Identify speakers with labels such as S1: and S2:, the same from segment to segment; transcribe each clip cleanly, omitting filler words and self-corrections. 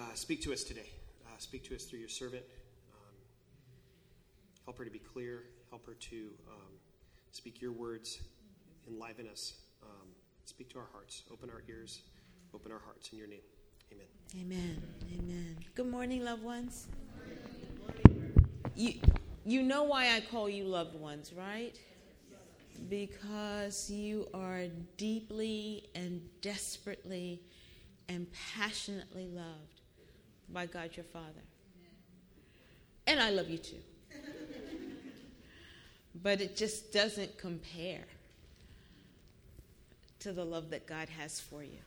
S1: speak to us today. Speak to us through your servant. Help her to be clear. Help her to speak your words. Enliven us. Speak to our hearts. Open our ears. Open our hearts. In your name. Amen.
S2: Amen. Amen. Good morning, loved ones. You know why I call you loved ones, right? Because you are deeply and desperately and passionately loved by God your Father. And I love you too. But it just doesn't compare to the love that God has for you.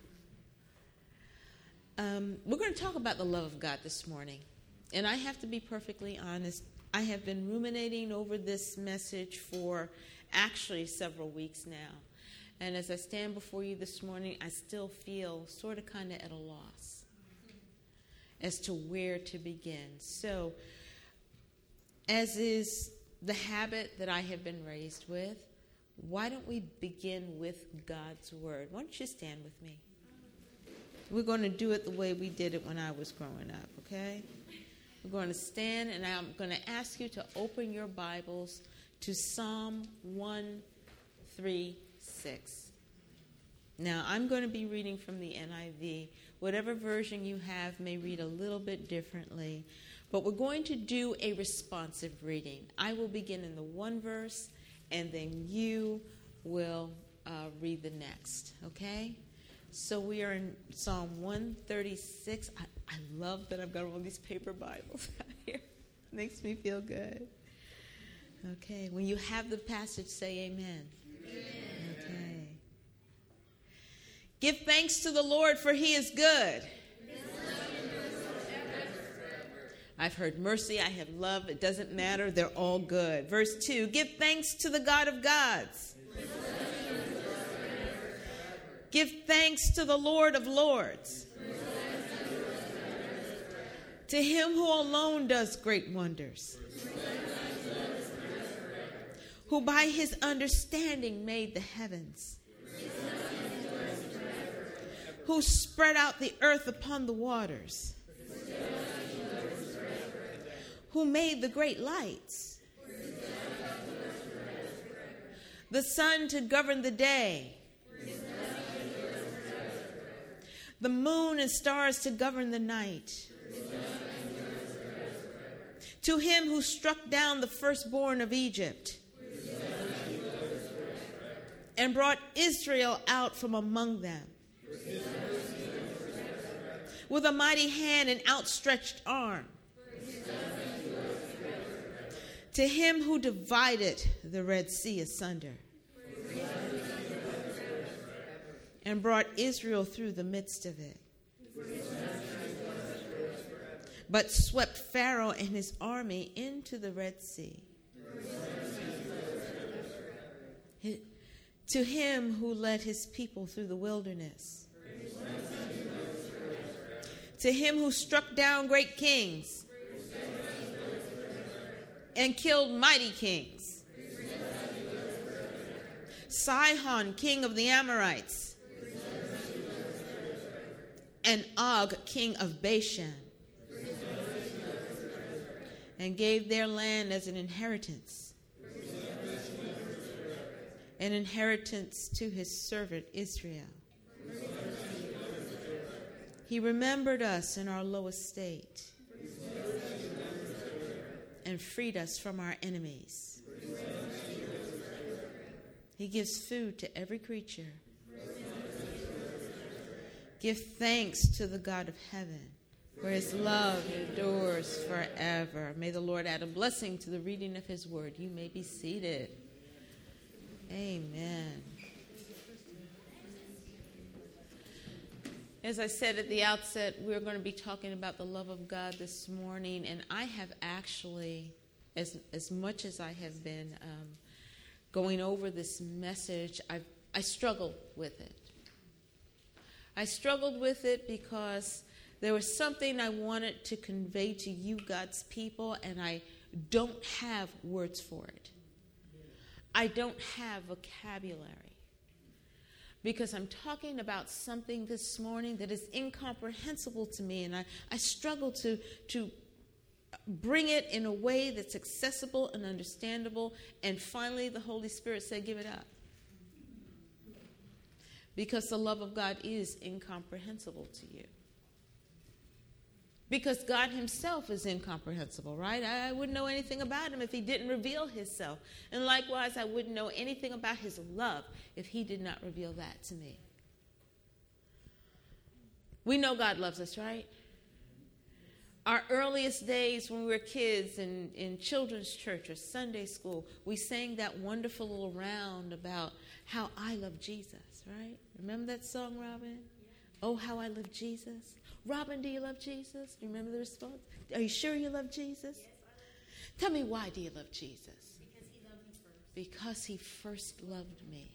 S2: We're going to talk about the love of God this morning. And I have to be perfectly honest. I have been ruminating over this message for actually several weeks now. And as I stand before you this morning, I still feel sort of kind of at a loss as to where to begin. So, as is the habit that I have been raised with, why don't we begin with God's Word? Why don't you stand with me? We're going to do it the way we did it when I was growing up, okay? We're going to stand, and I'm going to ask you to open your Bibles to Psalm 136. Now, I'm going to be reading from the NIV. Whatever version you have may read a little bit differently, but we're going to do a responsive reading. I will begin in the one verse, and then you will read the next, okay? So we are in Psalm 136. I love that I've got all these paper Bibles out here. Makes me feel good. Okay, when you have the passage, say amen. Amen. Okay. Give thanks to the Lord, for he is good. I've heard mercy, I have love. It doesn't matter. They're all good. Verse 2, give thanks to the God of gods. Give thanks to the Lord of lords. To him who alone does great wonders. Who by his understanding made the heavens. Who spread out the earth upon the waters. Who made the great lights. The sun to govern the day. The moon and stars to govern the night. To him who struck down the firstborn of Egypt and brought Israel out from among them with a mighty hand and outstretched arm. To him who divided the Red Sea asunder and brought Israel through the midst of it, but swept Pharaoh and his army into the Red Sea. To him who led his people through the wilderness. To him who struck down great kings and killed mighty kings. Sihon, king of the Amorites, and Og, king of Bashan, and gave their land as an inheritance to his servant Israel. He remembered us in our low estate and freed us from our enemies. He gives food to every creature. Give thanks to the God of heaven, for his love endures forever. May the Lord add a blessing to the reading of his word. You may be seated. Amen. As I said at the outset, we're going to be talking about the love of God this morning, and I have actually, as much as I have been going over this message, I struggled with it. I struggled with it because there was something I wanted to convey to you, God's people, and I don't have words for it. I don't have vocabulary. because I'm talking about something this morning that is incomprehensible to me, and I struggle to bring it in a way that's accessible and understandable. And finally, the Holy Spirit said, give it up. Because the love of God is incomprehensible to you. Because God himself is incomprehensible, right? I wouldn't know anything about him if he didn't reveal himself. And likewise, I wouldn't know anything about his love if he did not reveal that to me. We know God loves us, right? Our earliest days when we were kids in children's church or Sunday school, we sang that wonderful little round about how I love Jesus, right? Remember that song, Robin? Oh, how I love Jesus. Robin, do you love Jesus? Do you remember the response? Are you sure you love Jesus?
S3: Yes, I love
S2: Tell me, why do you love Jesus?
S3: Because he loved me first.
S2: Because he first loved me.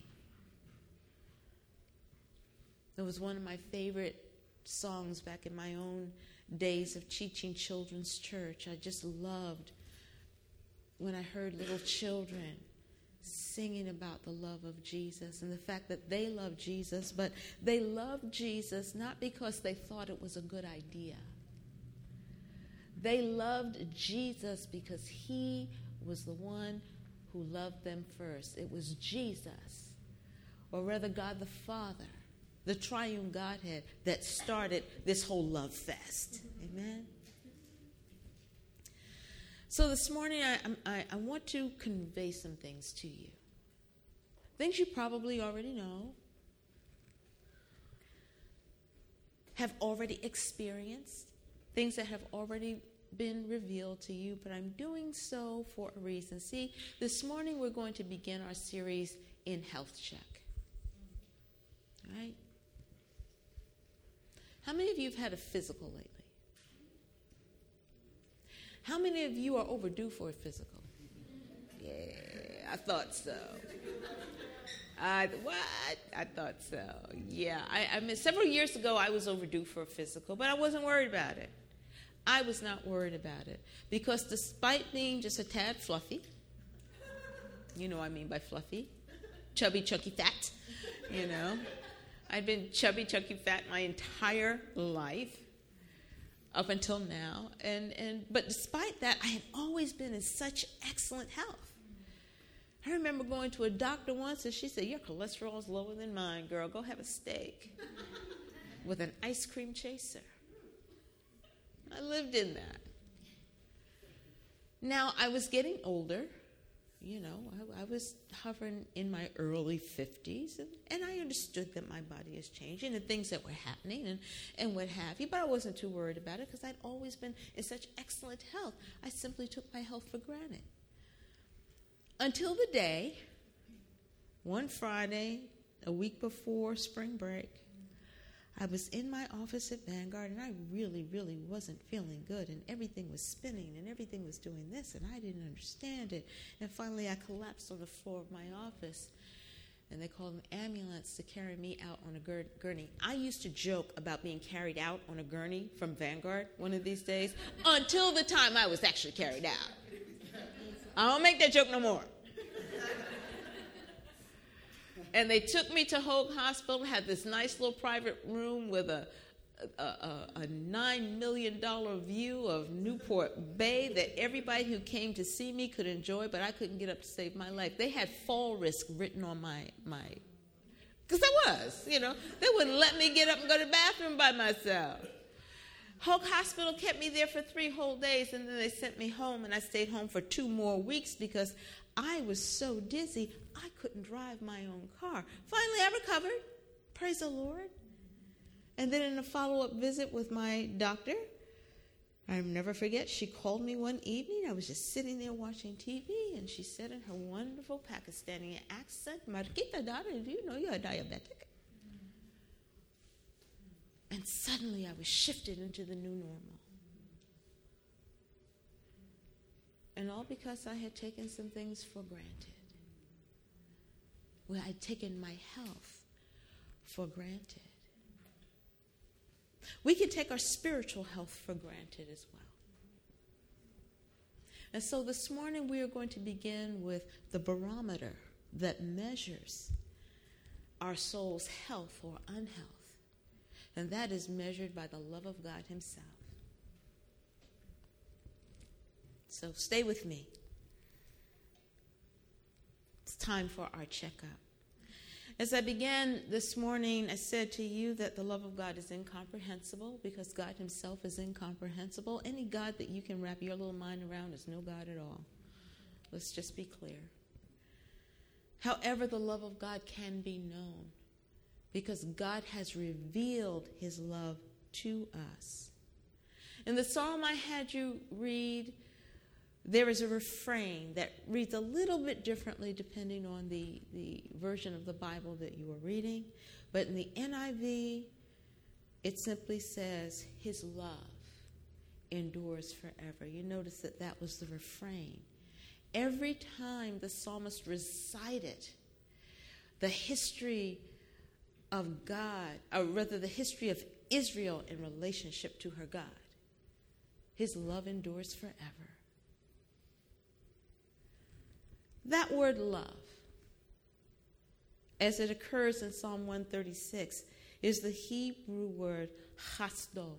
S2: It was one of my favorite songs back in my own days of teaching children's church. I just loved when I heard little children singing about the love of Jesus and the fact that they love Jesus, but they loved Jesus not because they thought it was a good idea. They loved Jesus because he was the one who loved them first. It was Jesus, or rather God the Father, the triune Godhead, that started this whole love fest. Amen? So this morning, I want to convey some things to you. Things you probably already know, have already experienced, things that have already been revealed to you, but I'm doing so for a reason. See, this morning we're going to begin our series in Health Check. All right? How many of you have had a physical lately? How many of you are overdue for a physical? Yeah, I thought so. I thought so. Yeah, I mean, several years ago I was overdue for a physical, but I wasn't worried about it. I was not worried about it because despite being just a tad fluffy, you know what I mean by fluffy, chubby, chunky, fat, you know. I'd been chubby, chunky, fat my entire life up until now. But despite that, I had always been in such excellent health. I remember going to a doctor once, and she said, your cholesterol is lower than mine, girl. Go have a steak with an ice cream chaser. I lived in that. Now, I was getting older. You know, I was hovering in my early 50s, and I understood that my body is changing and things that were happening and what have you, but I wasn't too worried about it because I'd always been in such excellent health. I simply took my health for granted. Until the day, one Friday, a week before spring break, I was in my office at Vanguard, and I really, really wasn't feeling good, and everything was spinning, and everything was doing this, and I didn't understand it. And finally, I collapsed on the floor of my office, and they called an ambulance to carry me out on a gurney. I used to joke about being carried out on a gurney from Vanguard one of these days, until the time I was actually carried out. I don't make that joke no more. And they took me to Hoag Hospital, had this nice little private room with a $9 million view of Newport Bay that everybody who came to see me could enjoy, but I couldn't get up to save my life. They had fall risk written on my because I was, you know. They wouldn't let me get up and go to the bathroom by myself. Hoag Hospital kept me there for 3 whole days, and then they sent me home, and I stayed home for 2 more weeks because I was so dizzy, I couldn't drive my own car. Finally, I recovered. Praise the Lord. And then in a follow-up visit with my doctor, I'll never forget, she called me one evening. I was just sitting there watching TV, and she said in her wonderful Pakistani accent, Marquita, darling, do you know you're diabetic? And suddenly I was shifted into the new normal. And all because I had taken some things for granted. Well, I'd taken my health for granted. We can take our spiritual health for granted as well. And so this morning we are going to begin with the barometer that measures our soul's health or unhealth. And that is measured by the love of God himself. So stay with me. It's time for our checkup. As I began this morning, I said to you that the love of God is incomprehensible because God himself is incomprehensible. Any God that you can wrap your little mind around is no God at all. Let's just be clear. However, the love of God can be known because God has revealed his love to us. In the psalm I had you read, there is a refrain that reads a little bit differently depending on the version of the Bible that you are reading. But in the NIV, it simply says, his love endures forever. You notice that that was the refrain. Every time the psalmist recited the history of God, or rather the history of Israel in relationship to her God, his love endures forever. That word love, as it occurs in Psalm 136, is the Hebrew word chasdo,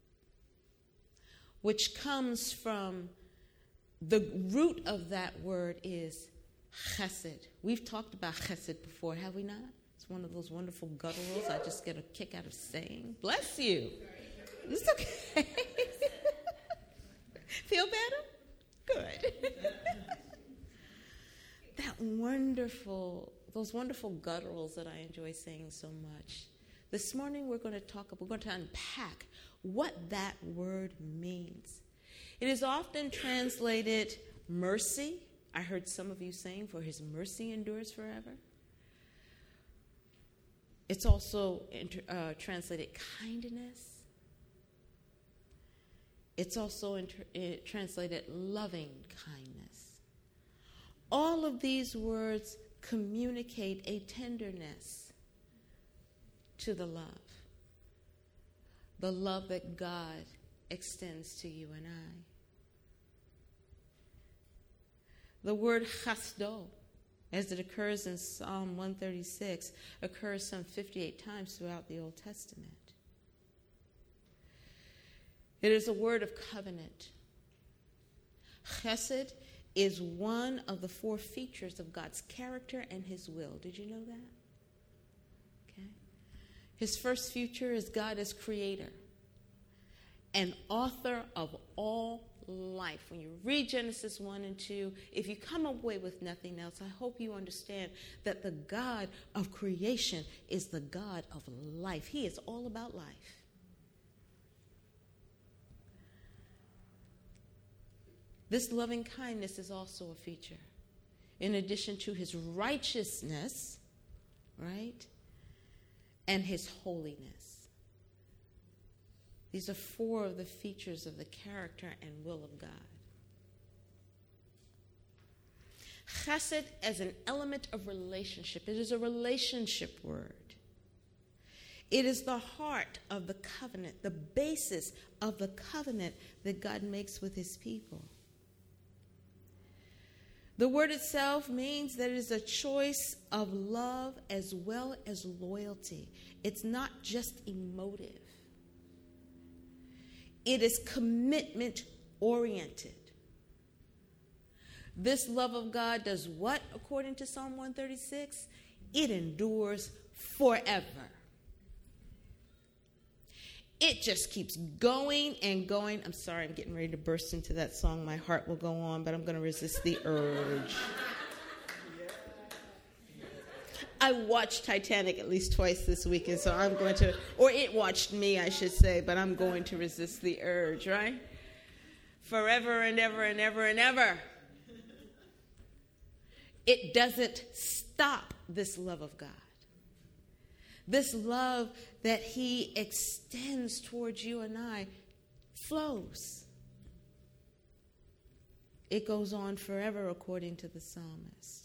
S2: which comes from the root of that word is chesed. We've talked about chesed before, have we not? It's one of those wonderful gutturals I just get a kick out of saying. Bless you. It's okay. Feel better? Good. Those wonderful gutturals that I enjoy saying so much. This morning we're going to unpack what that word means. It is often translated mercy. I heard some of you saying, for his mercy endures forever. It's also translated kindness. It's also translated loving kindness. All of these words communicate a tenderness to the love that God extends to you and I. The word chasdo, as it occurs in Psalm 136, occurs some 58 times throughout the Old Testament. It is a word of covenant. Chesed is one of the 4 features of God's character and his will. Did you know that? Okay. His first feature is God as creator and author of all life. When you read Genesis 1 and 2, if you come away with nothing else, I hope you understand that the God of creation is the God of life. He is all about life. This loving kindness is also a feature. In addition to his righteousness, right, and his holiness. These are 4 of the features of the character and will of God. Chesed as an element of relationship. It is a relationship word. It is the heart of the covenant, the basis of the covenant that God makes with his people. The word itself means that it is a choice of love as well as loyalty. It's not just emotive. It is commitment oriented. This love of God does what according to Psalm 136? It endures forever. It just keeps going and going. I'm sorry, I'm getting ready to burst into that song. My heart will go on, but I'm going to resist the urge. I watched Titanic at least twice this weekend, so I'm going to, or it watched me, I should say, but I'm going to resist the urge, right? Forever and ever and ever and ever. It doesn't stop, this love of God. This love that he extends towards you and I flows. It goes on forever according to the psalmist.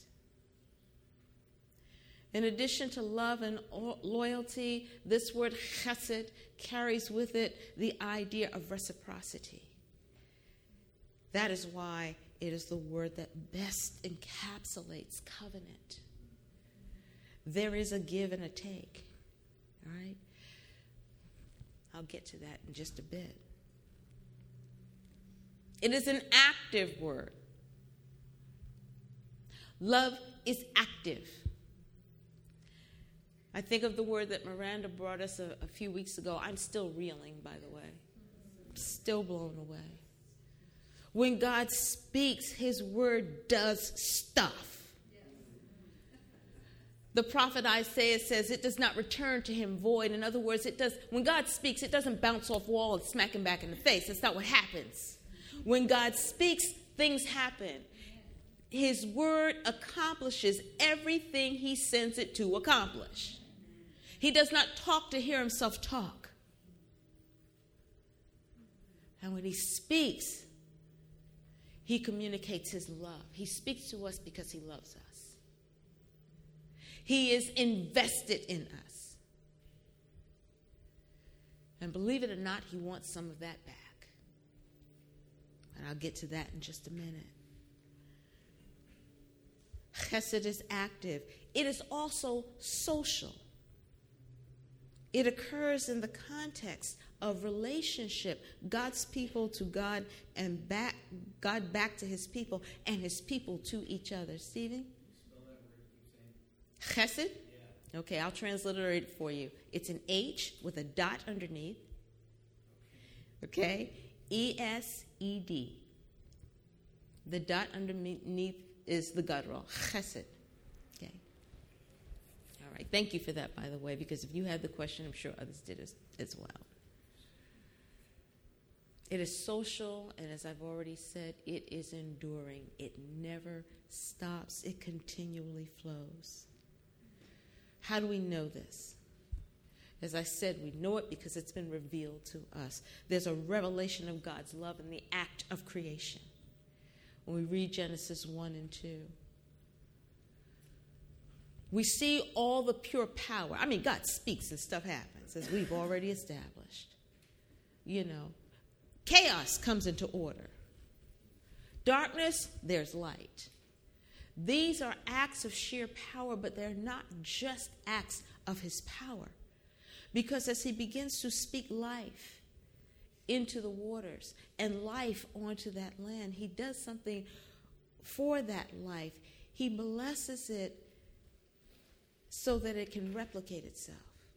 S2: In addition to love and loyalty, this word chesed carries with it the idea of reciprocity. That is why it is the word that best encapsulates covenant. there is a give and a take. All right? I'll get to that in just a bit. It is an active word. Love is active. I think of the word that Miranda brought us a few weeks ago. I'm still reeling, by the way. I'm still blown away. When God speaks, his word does stuff. The prophet Isaiah says it does not return to him void. In other words, when God speaks, it doesn't bounce off wall and smack him back in the face. That's not what happens. When God speaks, things happen. His word accomplishes everything he sends it to accomplish. He does not talk to hear himself talk. And when he speaks, he communicates his love. He speaks to us because he loves us. He is invested in us. And believe it or not, he wants some of that back. And I'll get to that in just a minute. Chesed is active. It is also social. It occurs in the context of relationship, God's people to God and God back to his people and his people to each other. Stephen? Chesed? Yeah. Okay, I'll transliterate it for you. It's an H with a dot underneath. Okay? E-S-E-D. The dot underneath is the guttural. Chesed. Okay? All right. Thank you for that, by the way, because if you had the question, I'm sure others did as well. It is social, and as I've already said, it is enduring. It never stops. It continually flows. How do we know this? As I said, we know it because it's been revealed to us. There's a revelation of God's love in the act of creation. When we read Genesis 1 and 2, we see all the pure power. I mean, God speaks and stuff happens, as we've already established. You know, chaos comes into order. Darkness, there's light. These are acts of sheer power, but they're not just acts of his power. Because as he begins to speak life into the waters and life onto that land, he does something for that life. He blesses it so that it can replicate itself.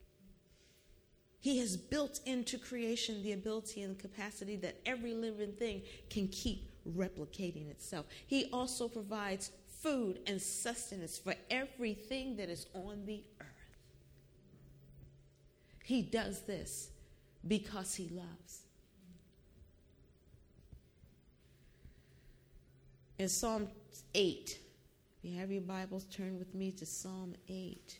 S2: He has built into creation the ability and capacity that every living thing can keep replicating itself. He also provides food and sustenance for everything that is on the earth. He does this because he loves. In Psalm 8, if you have your Bibles, turn with me to Psalm 8.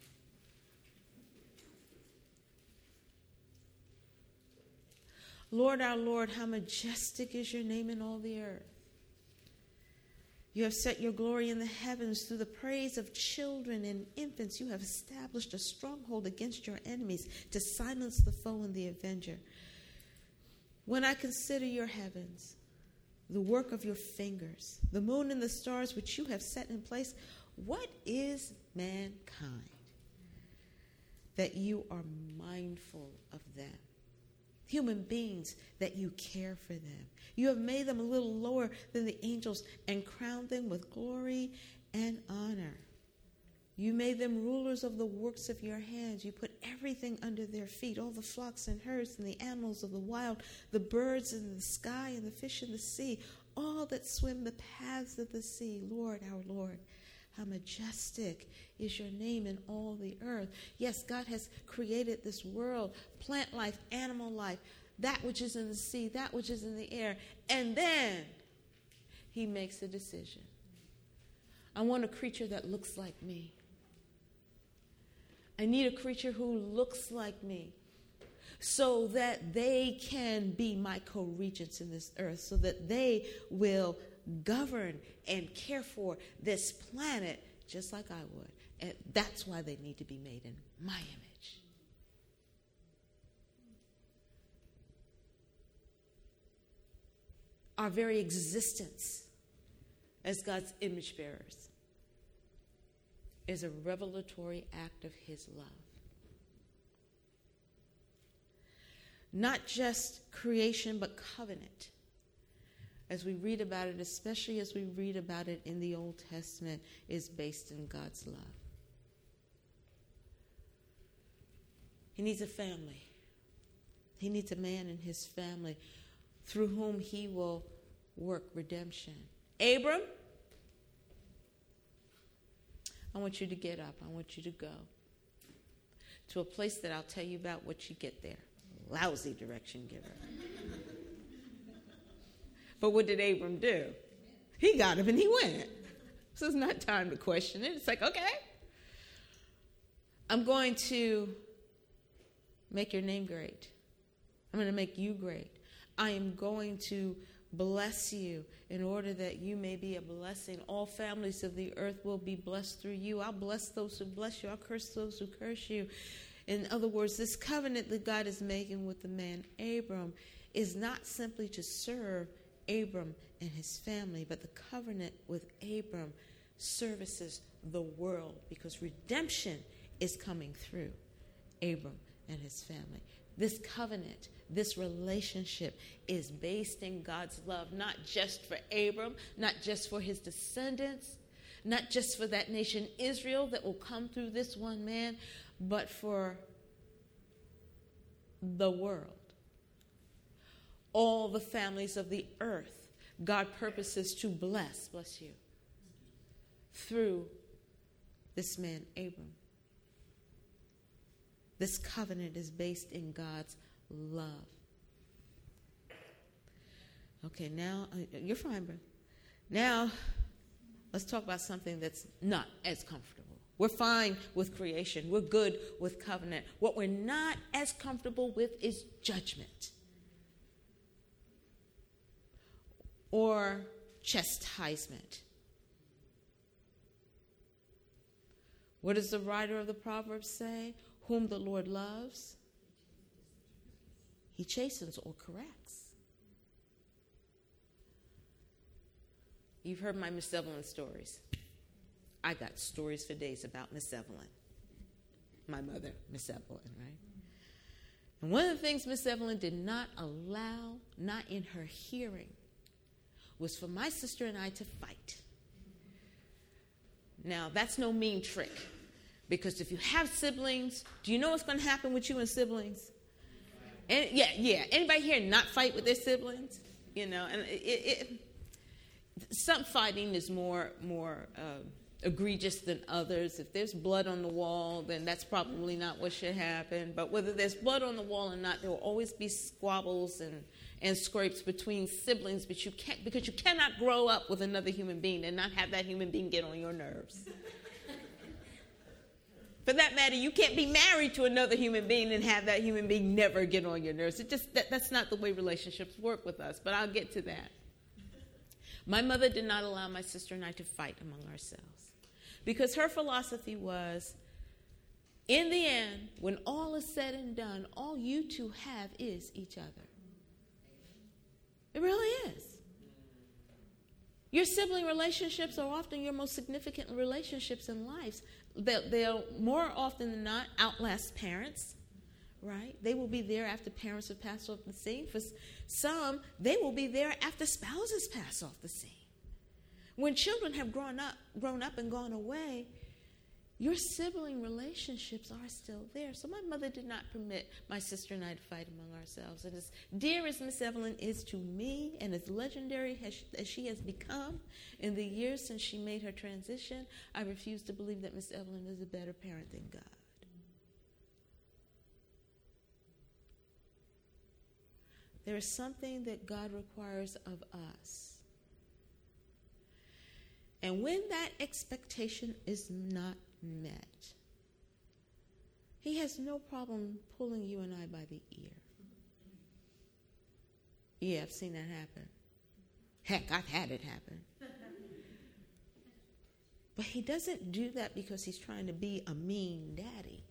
S2: Lord, our Lord, how majestic is your name in all the earth. You have set your glory in the heavens. Through the praise of children and infants, you have established a stronghold against your enemies to silence the foe and the avenger. When I consider your heavens, the work of your fingers, the moon and the stars which you have set in place, what is mankind that you are mindful of them? Human beings, that you care for them. You have made them a little lower than the angels and crowned them with glory and honor. You made them rulers of the works of your hands. You put everything under their feet, all the flocks and herds and the animals of the wild, the birds in the sky and the fish in the sea, all that swim the paths of the sea. Lord, our Lord, how majestic is your name in all the earth. Yes, God has created this world, plant life, animal life, that which is in the sea, that which is in the air. And then he makes a decision. I want a creature that looks like me. I need a creature who looks like me so that they can be my co-regents in this earth, so that they will govern and care for this planet just like I would. And that's why they need to be made in my image. Our very existence as God's image bearers is a revelatory act of his love. Not just creation, but covenant. As we read about it, especially as we read about it in the Old Testament, is based in God's love. He needs a family. He needs a man in his family through whom he will work redemption. Abram, I want you to get up. I want you to go to a place that I'll tell you about what you get there. Lousy direction giver. But what did Abram do? He got up and he went. So it's not time to question it. It's like, okay, I'm going to make your name great. I'm going to make you great. I am going to bless you in order that you may be a blessing. All families of the earth will be blessed through you. I'll bless those who bless you. I'll curse those who curse you. In other words, this covenant that God is making with the man Abram is not simply to serve Abram and his family, but the covenant with Abram services the world because redemption is coming through Abram and his family. This covenant, this relationship is based in God's love, not just for Abram, not just for his descendants, not just for that nation Israel that will come through this one man, but for the world. All the families of the earth, God purposes to bless you, through this man Abram. This covenant is based in God's love. Okay, now, you're fine, bro. Now, let's talk about something that's not as comfortable. We're fine with creation. We're good with covenant. What we're not as comfortable with is judgment or chastisement. What does the writer of the Proverbs say? Whom the Lord loves, he chastens or corrects. You've heard my Miss Evelyn stories. I got stories for days about Miss Evelyn. My mother, Miss Evelyn, right? And one of the things Miss Evelyn did not allow, not in her hearing, was for my sister and I to fight. Now, that's no mean trick. Because if you have siblings, do you know what's going to happen with you and siblings? And yeah. Anybody here not fight with their siblings? You know, and some fighting is more egregious than others. If there's blood on the wall, then that's probably not what should happen. But whether there's blood on the wall or not, there will always be squabbles and scrapes between siblings. But you can't, because you cannot grow up with another human being and not have that human being get on your nerves. For that matter, you can't be married to another human being and have that human being never get on your nerves. It just that's not the way relationships work with us, but I'll get to that. My mother did not allow my sister and I to fight among ourselves because her philosophy was, in the end, when all is said and done, all you two have is each other. It really is. Your sibling relationships are often your most significant relationships in life. They'll more often than not outlast parents, right? They will be there after parents have passed off the scene. For some, they will be there after spouses pass off the scene. When children have grown up and gone away, your sibling relationships are still there. So my mother did not permit my sister and I to fight among ourselves. And as dear as Miss Evelyn is to me, and as legendary as she has become in the years since she made her transition, I refuse to believe that Miss Evelyn is a better parent than God. There is something that God requires of us. And when that expectation is not met, he has no problem pulling you and I by the ear. Yeah, I've seen that happen. Heck, I've had it happen. But he doesn't do that because he's trying to be a mean daddy.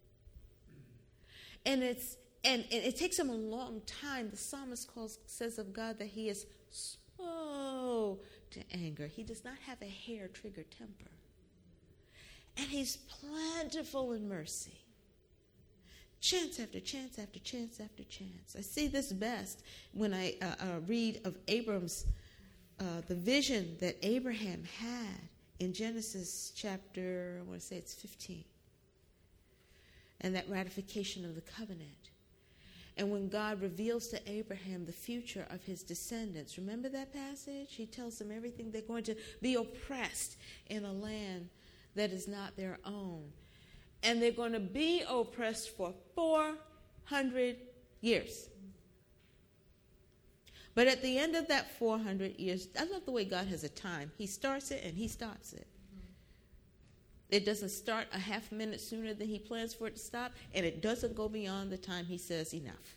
S2: And it takes him a long time. The psalmist says of God that he is slow to anger. He does not have a hair-trigger temper. And he's plentiful in mercy. Chance after chance after chance after chance. I see this best when I read of Abram's, the vision that Abraham had in Genesis chapter, I want to say it's 15. And that ratification of the covenant. And when God reveals to Abraham the future of his descendants, remember that passage? He tells them everything. They're going to be oppressed in a land that is not their own. And they're going to be oppressed for 400 years. But at the end of that 400 years, I love the way God has a time. He starts it and he stops it. It doesn't start a half minute sooner than he plans for it to stop, and it doesn't go beyond the time he says enough.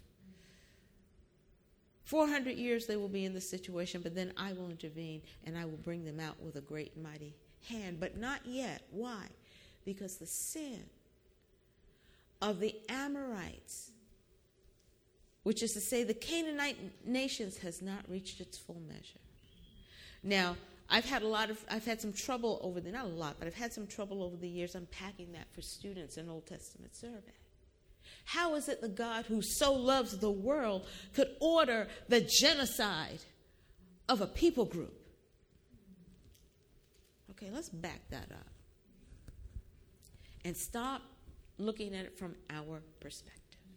S2: 400 years they will be in this situation, but then I will intervene, and I will bring them out with a great and mighty hand. But not yet. Why? Because the sin of the Amorites, which is to say the Canaanite nations, has not reached its full measure. Now, I've had some trouble I've had some trouble over the years unpacking that for students in Old Testament survey. How is it the God who so loves the world could order the genocide of a people group? Okay, let's back that up and stop looking at it from our perspective.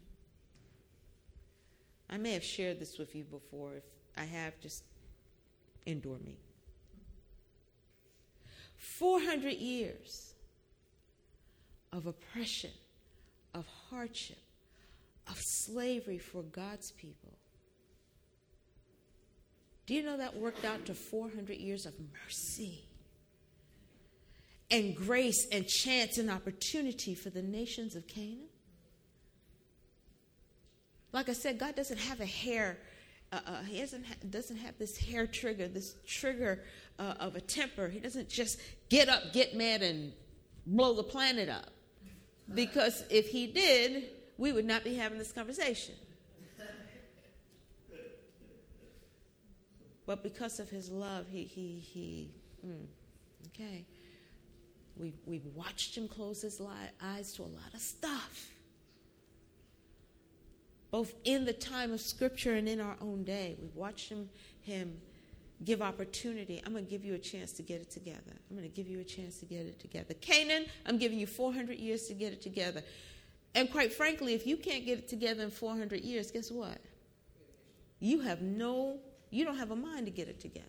S2: I may have shared this with you before. If I have, just endure me. 400 years of oppression, of hardship, of slavery for God's people. Do you know that worked out to 400 years of mercy and grace and chance and opportunity for the nations of Canaan? Like I said, God doesn't have a hair. He doesn't have this hair trigger, this trigger of a temper. He doesn't just get up, get mad, and blow the planet up. Because if he did, we would not be having this conversation. But because of his love, okay. We've watched him close his eyes to a lot of stuff. Both in the time of Scripture and in our own day. We've watched him give opportunity. I'm going to give you a chance to get it together. I'm going to give you a chance to get it together. Canaan, I'm giving you 400 years to get it together. And quite frankly, if you can't get it together in 400 years, guess what? You don't have a mind to get it together.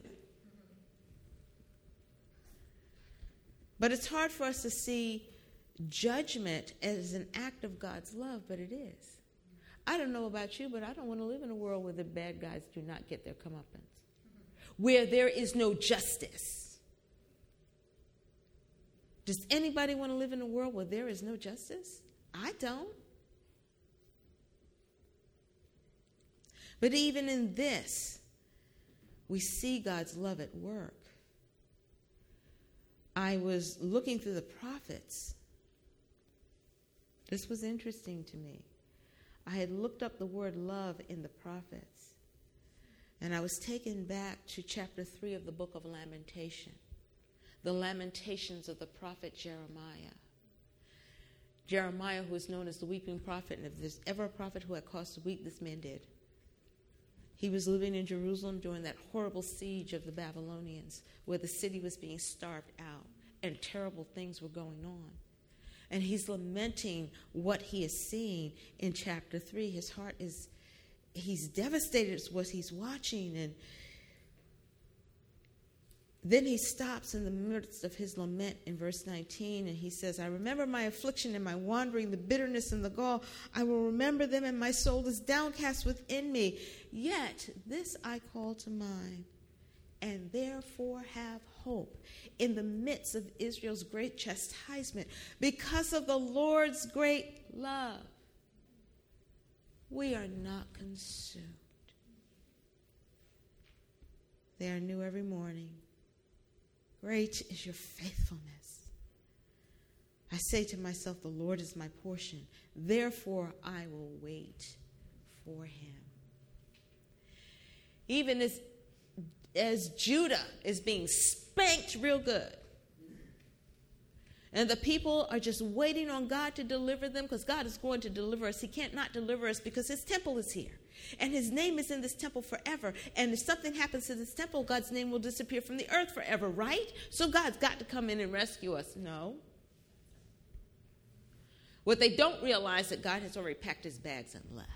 S2: But it's hard for us to see judgment as an act of God's love, but it is. I don't know about you, but I don't want to live in a world where the bad guys do not get their comeuppance, where there is no justice. Does anybody want to live in a world where there is no justice? I don't. But even in this, we see God's love at work. I was looking through the prophets. This was interesting to me. I had looked up the word love in the prophets, and I was taken back to chapter 3 of the book of Lamentation, the lamentations of the prophet Jeremiah. Jeremiah, who is known as the weeping prophet, and if there's ever a prophet who had cause to weep, this man did. He was living in Jerusalem during that horrible siege of the Babylonians, where the city was being starved out, and terrible things were going on. And he's lamenting what he is seeing in chapter 3. His heart he's devastated at what he's watching. And then he stops in the midst of his lament in verse 19, and he says, I remember my affliction and my wandering, the bitterness and the gall. I will remember them, and my soul is downcast within me. Yet this I call to mind, and therefore have hope in the midst of Israel's great chastisement. Because of the Lord's great love, we are not consumed. They are new every morning. Great is your faithfulness. I say to myself, the Lord is my portion. Therefore, I will wait for him. Even as Judah is being spanked real good, And the people are just waiting on God to deliver them because God is going to deliver us. He can't not deliver us because his temple is here. And his name is in this temple forever. And if something happens to this temple, God's name will disappear from the earth forever, right? So God's got to come in and rescue us. No. What they don't realize is that God has already packed his bags and left.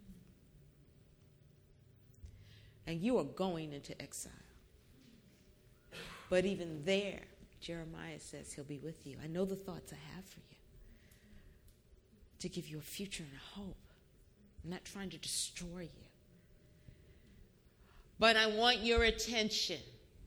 S2: And you are going into exile. But even there, Jeremiah says he'll be with you. I know the thoughts I have for you. To give you a future and a hope. I'm not trying to destroy you. But I want your attention.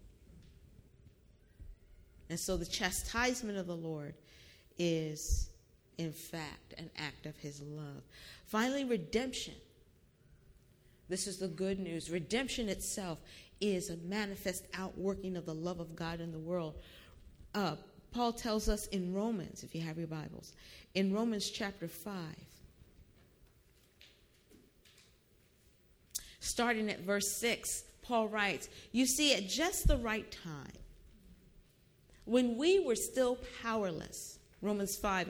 S2: And so the chastisement of the Lord is, in fact, an act of his love. Finally, redemption. This is the good news. Redemption itself is a manifest outworking of the love of God in the world. Paul tells us in Romans, if you have your Bibles, in Romans chapter 5, starting at verse 6, Paul writes, "You see, at just the right time, when we were still powerless," Romans 5,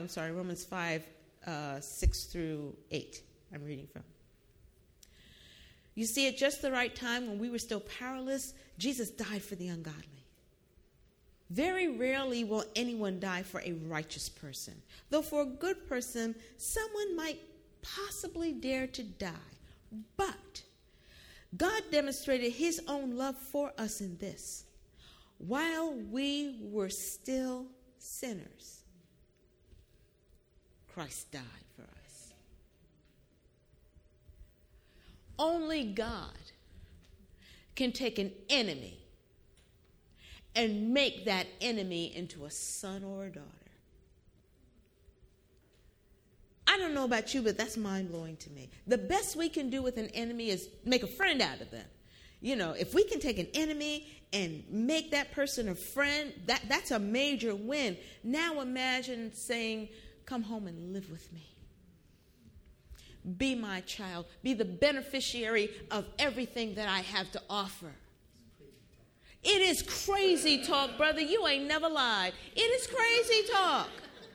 S2: 6 through 8, I'm reading from. "You see, at just the right time, when we were still powerless, Jesus died for the ungodly. Very rarely will anyone die for a righteous person, though for a good person, someone might possibly dare to die. But God demonstrated his own love for us in this: while we were still sinners, Christ died for us." Only God can take an enemy and make that enemy into a son or a daughter. I don't know about you, but that's mind-blowing to me. The best we can do with an enemy is make a friend out of them. You know, if we can take an enemy and make that person a friend, that's a major win. Now imagine saying, "Come home and live with me. Be my child. Be the beneficiary of everything that I have to offer." It is crazy talk, brother. You ain't never lied. It is crazy talk.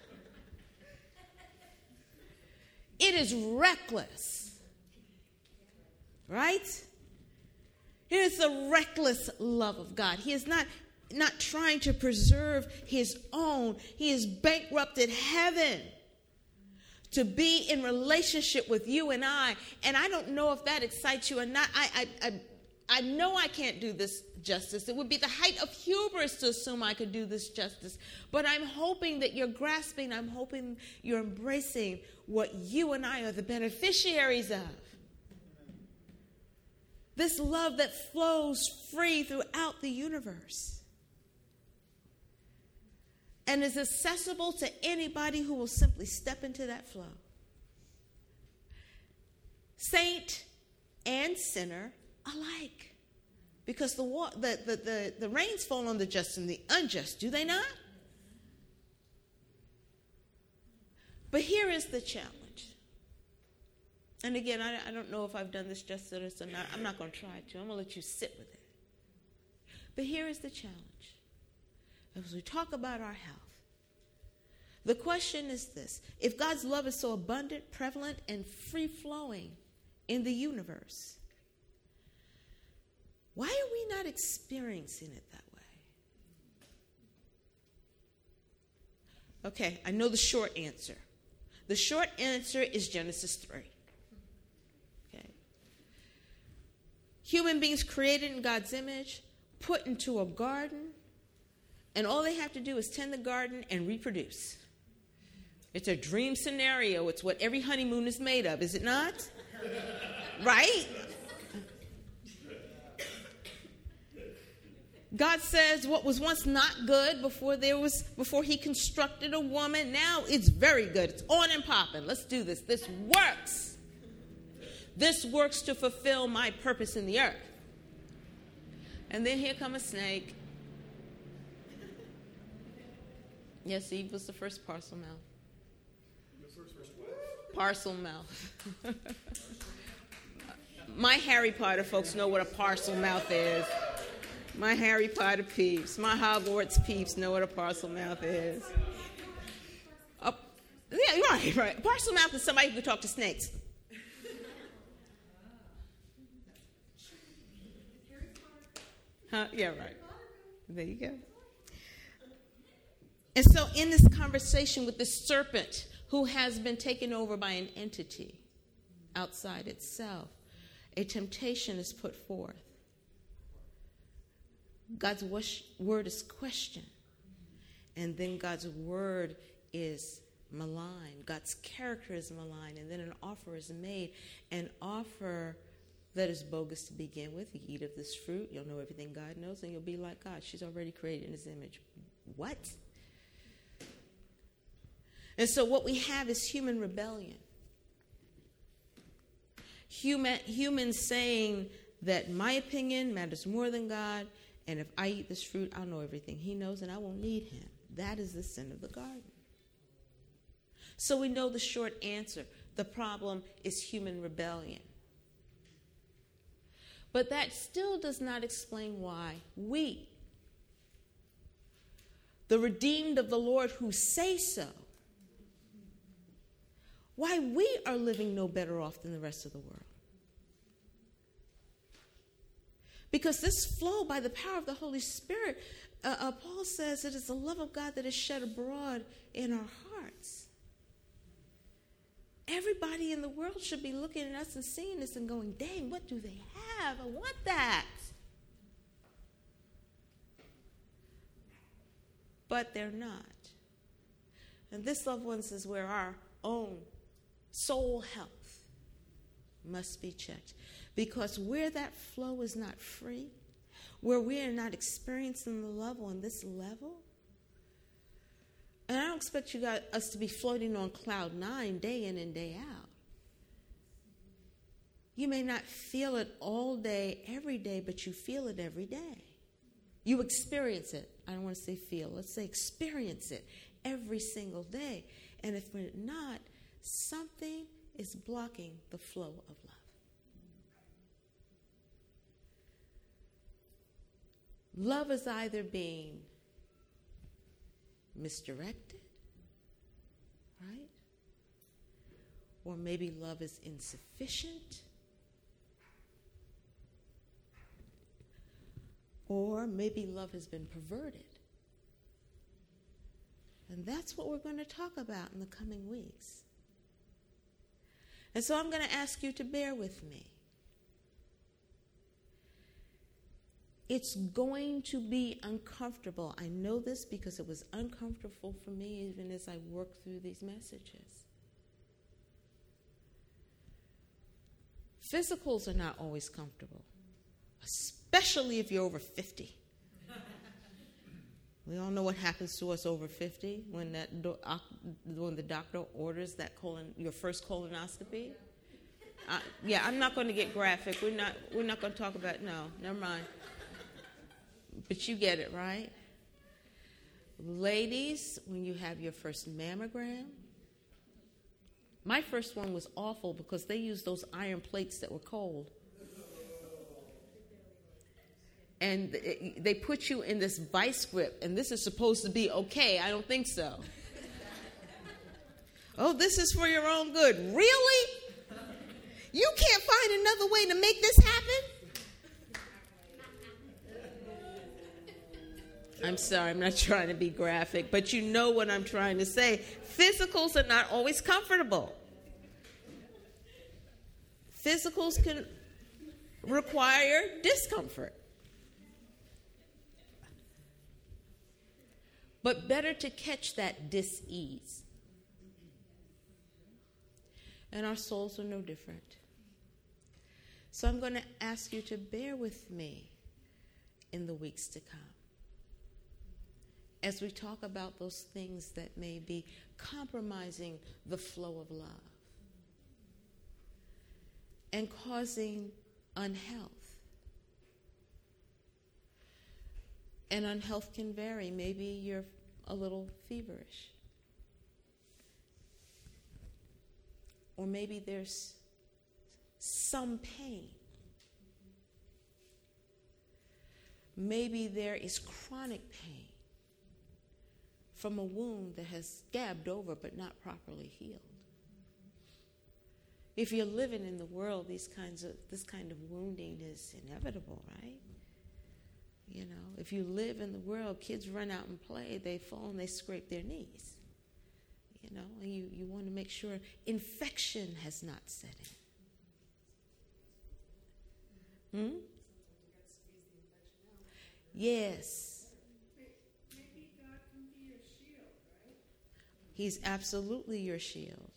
S2: It is reckless. Right? It is the reckless love of God. He is not trying to preserve his own. He has bankrupted heaven to be in relationship with you and I. And I don't know if that excites you or not. I know I can't do this justice. It would be the height of hubris to assume I could do this justice. But I'm hoping that you're grasping, I'm hoping you're embracing what you and I are the beneficiaries of. This love that flows free throughout the universe and is accessible to anybody who will simply step into that flow. Saint and sinner alike. Because the rains fall on the just and the unjust, do they not? But here is the challenge. And again, I don't know if I've done this justice or not. I'm not going to try to. I'm going to let you sit with it. But here is the challenge. As we talk about our health, the question is this: if God's love is so abundant, prevalent, and free-flowing in the universe, why are we not experiencing it that way? Okay, I know the short answer. The short answer is Genesis 3. Okay. Human beings created in God's image, put into a garden, and all they have to do is tend the garden and reproduce. It's a dream scenario. It's what every honeymoon is made of, is it not? Right? God says what was once not good before he constructed a woman, now it's very good. It's on and popping. Let's do this. This works. This works to fulfill my purpose in the earth. And then here comes a snake. Yes, Eve was the first parcel mouth. Parcel mouth. My Harry Potter folks know what a parcel mouth is. My Harry Potter peeps, my Hogwarts peeps know what a parcel mouth is. Yeah, right. Parcel mouth is somebody who can talk to snakes. Huh? Yeah, right. There you go. And so in this conversation with the serpent who has been taken over by an entity outside itself, a temptation is put forth. God's word is questioned. And then God's word is maligned. God's character is maligned. And then an offer is made. An offer that is bogus to begin with. You eat of this fruit, you'll know everything God knows, and you'll be like God. She's already created in his image. What? And so what we have is human rebellion. Humans saying that my opinion matters more than God, and if I eat this fruit, I'll know everything he knows, and I won't need him. That is the sin of the garden. So we know the short answer. The problem is human rebellion. But that still does not explain why we, the redeemed of the Lord who say so, why we are living no better off than the rest of the world. Because this flow by the power of the Holy Spirit, Paul says it is the love of God that is shed abroad in our hearts. Everybody in the world should be looking at us and seeing this and going, dang, what do they have? I want that. But they're not. And this, loved ones, is where our own soul health must be checked. Because where that flow is not free, where we are not experiencing the love on this level, and I don't expect us to be floating on cloud 9 day in and day out. You may not feel it all day, every day, but you feel it every day. You experience it. I don't want to say feel. Let's say experience it every single day. And if we're not, something is blocking the flow of love. Love is either being misdirected, right? Or maybe love is insufficient. Or maybe love has been perverted. And that's what we're going to talk about in the coming weeks. And so I'm going to ask you to bear with me. It's going to be uncomfortable. I know this because it was uncomfortable for me even as I worked through these messages. Physicals are not always comfortable, especially if you're over 50. We all know what happens to us over 50 when the doctor orders that your first colonoscopy. I'm not going to get graphic. We're not going to talk about. No, never mind. But you get it, right? Ladies, when you have your first mammogram, my first one was awful because they used those iron plates that were cold. And they put you in this vice grip, and this is supposed to be okay. I don't think so. Oh, this is for your own good. Really? You can't find another way to make this happen? I'm sorry, I'm not trying to be graphic, but you know what I'm trying to say. Physicals are not always comfortable. Physicals can require discomfort. But better to catch that dis-ease. And our souls are no different. So I'm going to ask you to bear with me in the weeks to come as we talk about those things that may be compromising the flow of love and causing unhealth. And unhealth can vary. Maybe you're a little feverish. Or maybe there's some pain. Maybe there is chronic pain from a wound that has scabbed over but not properly healed. If you're living in the world, this kind of wounding is inevitable, right? You know, if you live in the world, kids run out and play, they fall and they scrape their knees. You know, and you want to make sure infection has not set in. Yes.
S4: Maybe God can be your shield, right?
S2: He's absolutely your shield.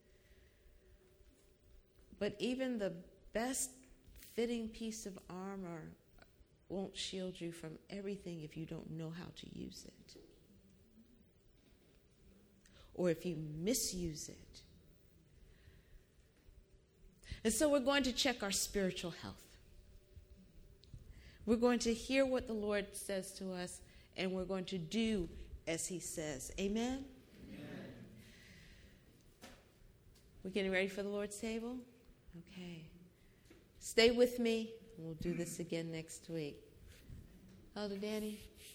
S2: But even the best fitting piece of armor won't shield you from everything if you don't know how to use it. Or if you misuse it. And so we're going to check our spiritual health. We're going to hear what the Lord says to us, and we're going to do as he says. Amen? Amen. We're getting ready for the Lord's table? Okay. Stay with me. We'll do this again next week. Elder Danny?